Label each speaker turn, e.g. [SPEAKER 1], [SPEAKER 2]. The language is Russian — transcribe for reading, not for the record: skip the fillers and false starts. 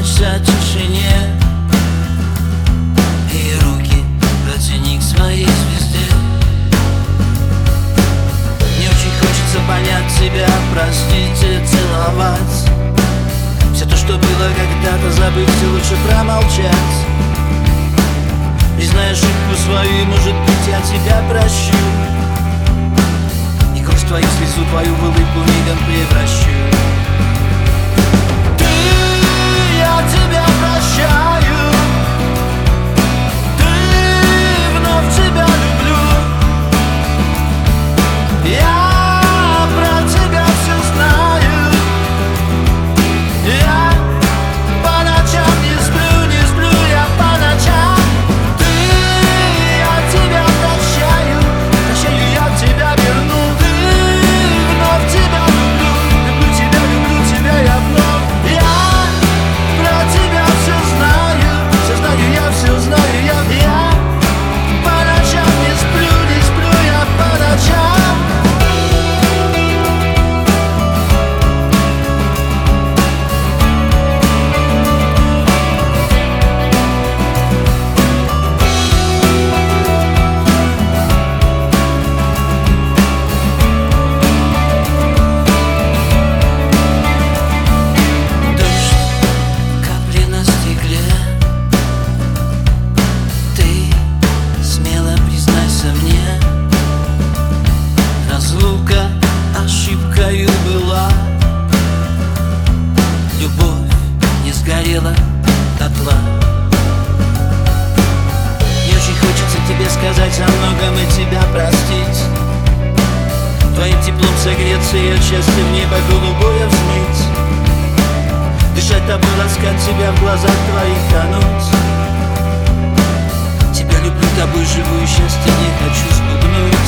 [SPEAKER 1] прячься в тишине и руки протяни к своей звезде. Мне очень хочется понять тебя, простить и целовать. Все то, что было когда-то, забыть и лучше промолчать. Признай ошибку свою, и, может быть, я тебя прощу. И кровь твою слезу, твою в улыбку мигом превращу. Я тебя прощаю, ты вновь тебя люблю. Я про тебя все знаю. Я по ночам не сплю, я по ночам. Я тебя прощаю, я тебя верну. Ты вновь тебя люблю тебя я вновь. Я про тебя все знаю, я все знаю, я по ночам не сплю, я по ночам. Любовь не сгорела дотла. Мне очень хочется тебе сказать о многом и тебя простить. Твоим теплом согреться и от счастья в небо голубое взмыть. Дышать тобой, ласкать тебя, в глазах твоих тонуть. Тебя люблю, тобой живу и счастье не хочу спугнуть.